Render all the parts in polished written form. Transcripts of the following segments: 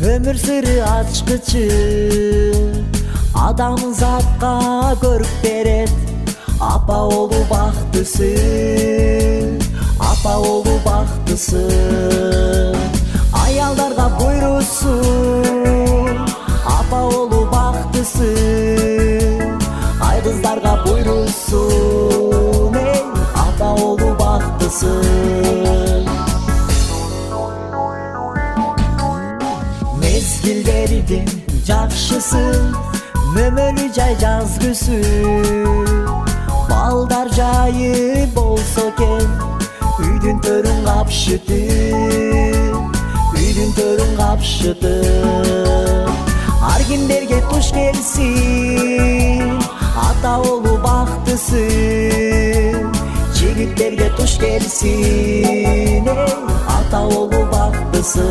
Ömür sırrı açkıcı, adamın zatqa görüp beret. Apa oğlu baktısı, apa oğlu baktısı. Ayallarga buyursun, apa oğlu baktısı. Ay kızlarga buyursun, ey apa oğlu baktısı. Mezgillerinin jakşısı, mömölü jay жазгысы. Балдар жайы болсо кен, үйдүн төрүн капшыты, үйдүн төрүн капшыты. Ар кимдерге туш келсин, ата оолу бактысы. Жигиттерге туш келсин, ата оолу бактысы.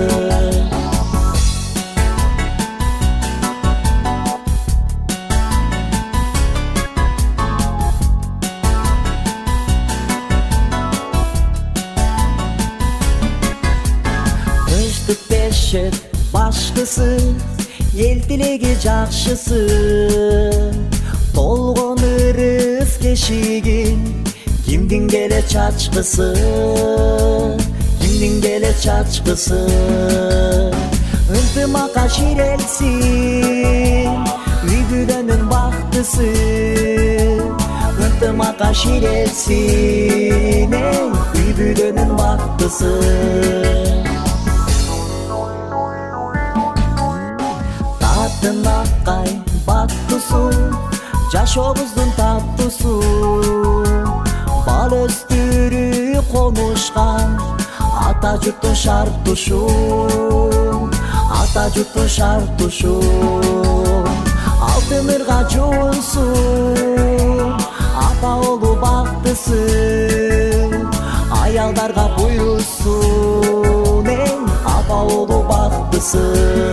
Beşet başkısı, el tilegi jakşısı. Толгон ырыс кешигин, кимдин келе чачкысы, кимдин келе чачкысы. Ынтымакка ширелсин, үй бүлөнүн бактысы. Ынтымакка ширелсин, үй бүлөнүн бактысы. Akay battısу, жашообуздун таттысу. Бал өстүрү конушкан, ата журттун шартушу, ата журттун шартушу. Алтын ырга жуунсун, апа оолу бактысы. Аялдарга буйрусун, апа оолу бактысы.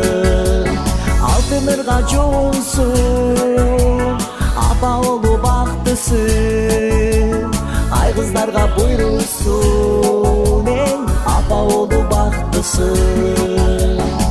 Алтын ырга жуунсун, апа оолу бактысы. Ай кыздарга буйрусун, апа оолу бактысы.